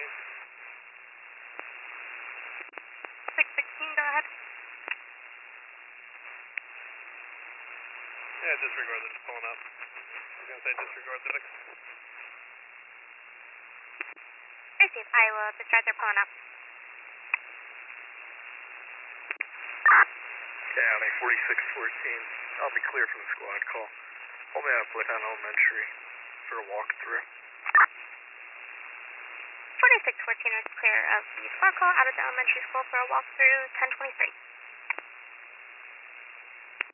616, go ahead. Yeah, disregard, they're just pulling up. I was going to say disregard the Vic. Receive, I will discharge, they're pulling up. County 4614, I'll be clear for the squad call. Hold me out of Woodhunt Elementary for a walkthrough. 4614 is clear of the squad call out of the elementary school for a walkthrough, 1023.